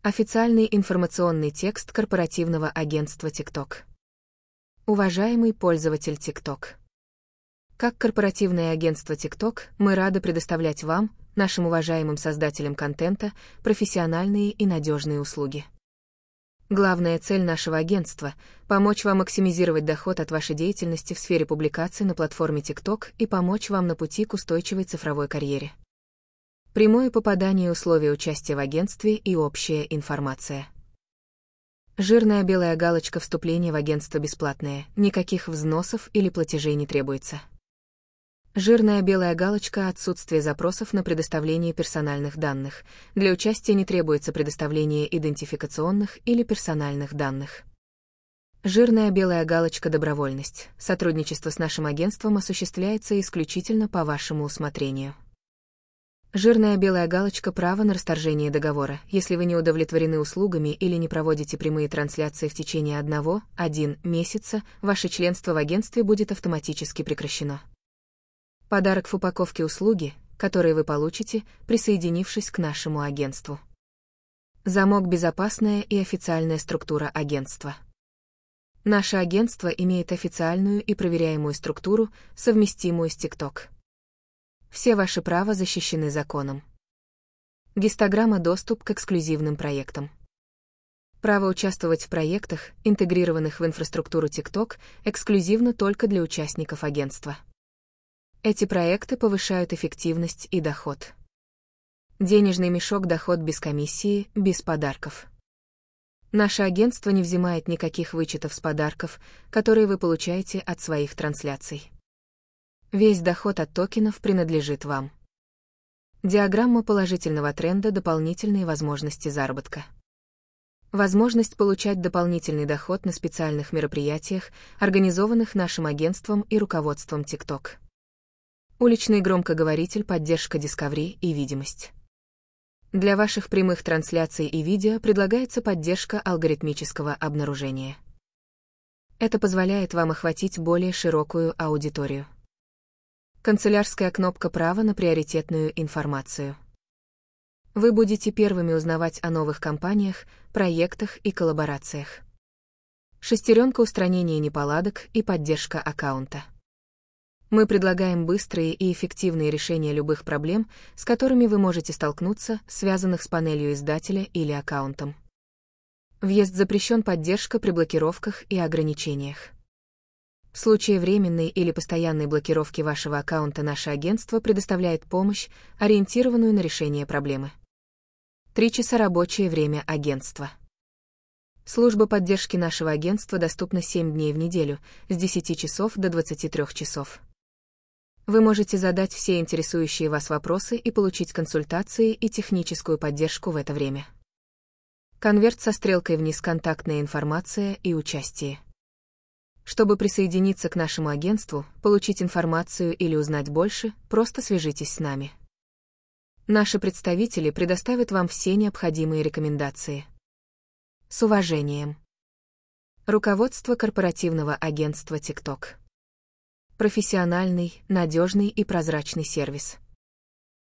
Официальный информационный текст корпоративного агентства TikTok. Уважаемый пользователь TikTok. Как корпоративное агентство TikTok, мы рады предоставлять вам, нашим уважаемым создателям контента, профессиональные и надежные услуги. Главная цель нашего агентства – помочь вам максимизировать доход от вашей деятельности в сфере публикаций на платформе TikTok и помочь вам на пути к устойчивой цифровой карьере. Прямое попадание условий участия в агентстве и общая информация. Жирная белая галочка «Вступление в агентство бесплатное», никаких взносов или платежей не требуется. Жирная белая галочка «Отсутствие запросов на предоставление персональных данных», для участия не требуется предоставление идентификационных или персональных данных. Жирная белая галочка «Добровольность», сотрудничество с нашим агентством осуществляется исключительно по вашему усмотрению. Жирная белая галочка «Право на расторжение договора», если вы не удовлетворены услугами или не проводите прямые трансляции в течение 1 месяца, ваше членство в агентстве будет автоматически прекращено. Подарок в упаковке услуги, которые вы получите, присоединившись к нашему агентству. Замок безопасная и официальная структура агентства. Наше агентство имеет официальную и проверяемую структуру, совместимую с TikTok. Все ваши права защищены законом. Гистограмма «Доступ к эксклюзивным проектам». Право участвовать в проектах, интегрированных в инфраструктуру TikTok, эксклюзивно только для участников агентства. Эти проекты повышают эффективность и доход. Денежный мешок «Доход без комиссии», без подарков. Наше агентство не взимает никаких вычетов с подарков, которые вы получаете от своих трансляций. Весь доход от токенов принадлежит вам. Диаграмма положительного тренда «Дополнительные возможности заработка». Возможность получать дополнительный доход на специальных мероприятиях, организованных нашим агентством и руководством TikTok. Уличный громкоговоритель, поддержка Discovery и видимость. Для ваших прямых трансляций и видео предлагается поддержка алгоритмического обнаружения. Это позволяет вам охватить более широкую аудиторию. Канцелярская кнопка «Право на приоритетную информацию». Вы будете первыми узнавать о новых компаниях, проектах и коллаборациях. Шестеренка устранения неполадок и поддержка аккаунта. Мы предлагаем быстрые и эффективные решения любых проблем, с которыми вы можете столкнуться, связанных с панелью издателя или аккаунтом. Въезд запрещен, поддержка при блокировках и ограничениях. В случае временной или постоянной блокировки вашего аккаунта наше агентство предоставляет помощь, ориентированную на решение проблемы. 3 часа рабочее время агентства. Служба поддержки нашего агентства доступна 7 дней в неделю, с 10 часов до 23 часов. Вы можете задать все интересующие вас вопросы и получить консультации и техническую поддержку в это время. Конверт со стрелкой вниз, контактная информация и участие. Чтобы присоединиться к нашему агентству, получить информацию или узнать больше, просто свяжитесь с нами. Наши представители предоставят вам все необходимые рекомендации. С уважением. Руководство корпоративного агентства TikTok. Профессиональный, надежный и прозрачный сервис.